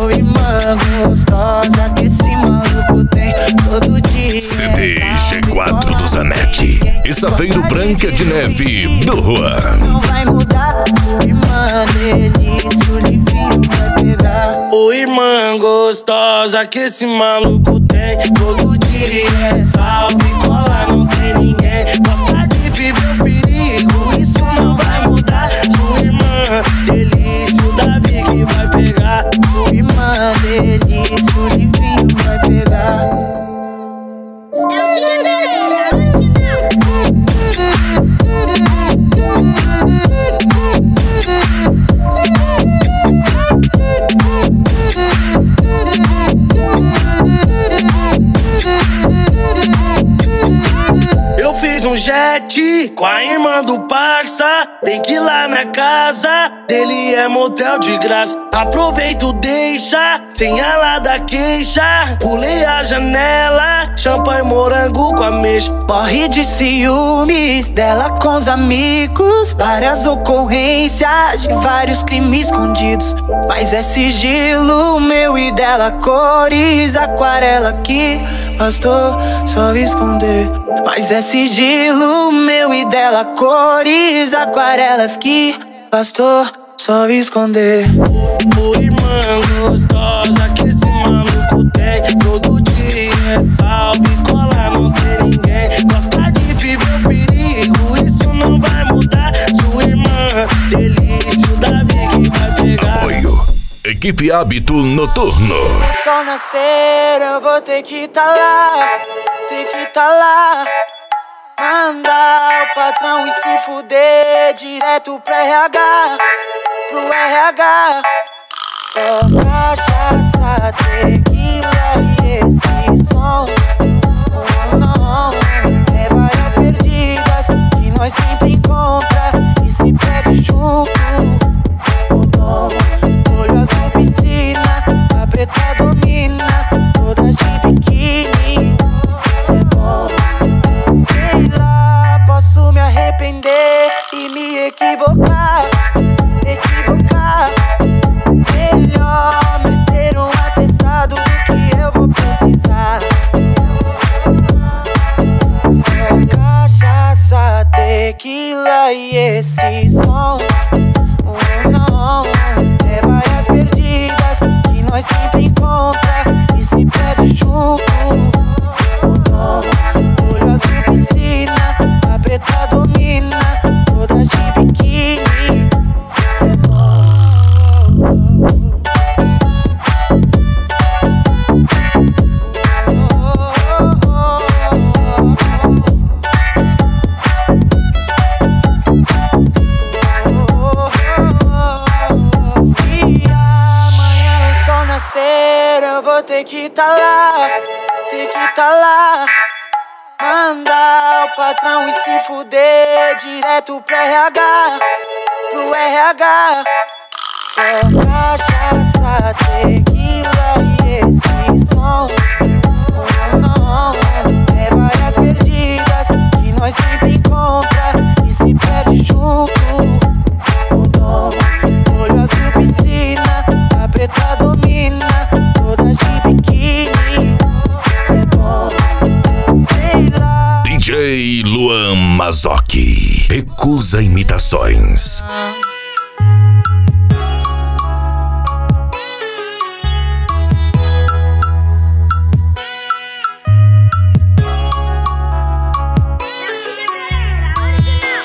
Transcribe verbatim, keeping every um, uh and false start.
sua irmã gostosa que esse maluco tem todo dia. C D G quatro do Zanetti e Saveiro Branca de Neve do Juan. Não vai mudar, sua irmã delícia, o livinho vai pegar. Ô irmã gostosa que esse maluco tem todo dia. Salve, cola, não tem ninguém. Gosta de viver o perigo, isso não vai mudar. Sua irmã delícia, o Davi que vai pegar. Sua irmã delícia, o livinho vai pegar. Eu fiz um jet com a irmã do parça. Tem que ir lá na casa dele, é motel de graça. Aproveito, deixa, sem ela da queixa. Pulei a janela, champanhe, morango com ameixa. Morre de ciúmes dela com os amigos. Várias ocorrências de vários crimes escondidos. Mas é sigilo meu e dela, cores aquarela que bastou só esconder. Mas é sigilo meu e dela, cores aquarelas que bastou só esconder. Ô irmã gostosa que esse maluco tem todo dia. Salve, cola, não tem ninguém. Gosta de viver o perigo, isso não vai mudar. Sua irmã delícia, o Davi que vai pegar. Apoio Equipe Hábito Noturno. Sol nascer, eu vou ter que tá lá, ter que tá lá. Mandar o patrão e se fuder direto pro R H, pro R H. Só cachaça, tequila e esse som. Oh não, é várias perdidas que nós sempre encontra e se perde junto. Oh dom, olho azul piscina, a preta domina, toda de biquíni. É bom, sei lá, posso me arrepender e me equivocar, equivocar. Melhor meter um atestado do que eu vou precisar. Só cachaça, tequila e esse som. Oh não, é várias perdidas que nós sempre encontra e se perde junto. Oh dom, olho azul piscina, a preta domina, toda de biquíni. É bom. Eu vou ter que tá lá, ter que tá lá. Mandar o patrão e se fuder direto pro R H, pro R H. Só cachaça, tequila e esse som. Oh não, é várias perdidas que nós sempre encontra e se perde junto. Oh dom, olho azul piscina, a preta domina, toda de biquíni. É bom, sei lá. D J Luan Mazzocchi recusa imitações.